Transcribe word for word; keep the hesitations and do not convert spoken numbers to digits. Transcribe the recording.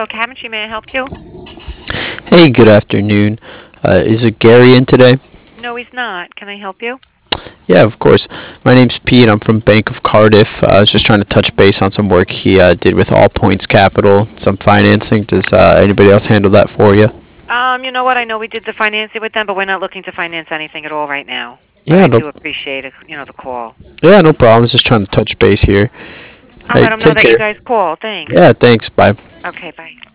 Info Cabinetry. May I help you? Hey, good afternoon. Uh, is it Gary in today? No, he's not. Can I help you? Yeah, of course. My name's Pete. I'm from Bank of Cardiff. Uh, I was just trying to touch base on some work he uh, did with All Points Capital, some financing. Does uh, anybody else handle that for you? Um, you know what? I know we did the financing with them, but we're not looking to finance anything at all right now. But Yeah, I no, do appreciate it, you know, the call. yeah, no problem. Just trying to touch base here. I'll Hey, let them know take that you care. guys called. Thanks. Yeah, thanks. Bye. Okay, bye.